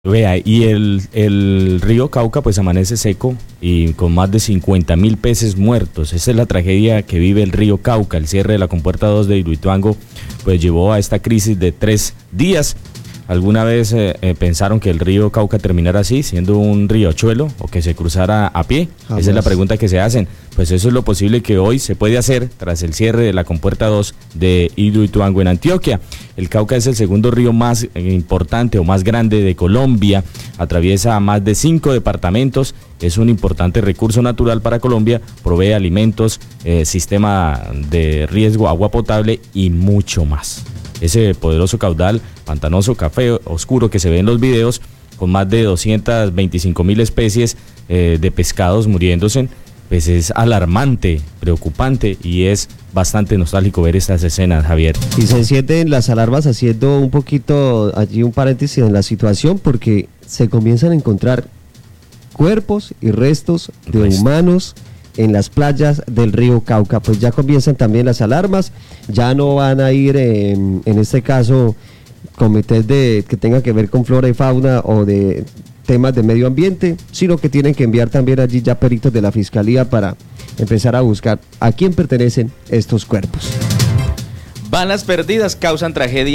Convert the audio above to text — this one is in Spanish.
Vea, y el río Cauca pues amanece seco y con más de 50.000 peces muertos. Esa es la tragedia que vive el río Cauca. El cierre de la compuerta 2 de Hidroituango pues llevó a esta crisis de 3 días. ¿Alguna vez pensaron que el río Cauca terminara así, siendo un riachuelo, o que se cruzara a pie? Jamás. Esa es la pregunta que se hacen. Pues eso es lo posible que hoy se puede hacer tras el cierre de la compuerta 2 de Hidroituango en Antioquia. El Cauca es el segundo río más importante o más grande de Colombia, atraviesa más de 5 departamentos, es un importante recurso natural para Colombia, provee alimentos, sistema de riesgo, agua potable y mucho más. Ese poderoso caudal pantanoso, café oscuro que se ve en los videos, con más de 225.000 especies de pescados muriéndose, pues es alarmante, preocupante y es bastante nostálgico ver estas escenas, Javier. Y se encienden las alarmas, haciendo un poquito allí un paréntesis en la situación, porque se comienzan a encontrar cuerpos y restos de humanos en las playas del río Cauca. Pues ya comienzan también las alarmas, ya no van a ir en este caso comités que tenga que ver con flora y fauna o de temas de medio ambiente, sino que tienen que enviar también allí ya peritos de la fiscalía para empezar a buscar a quién pertenecen estos cuerpos. Balas perdidas causan tragedia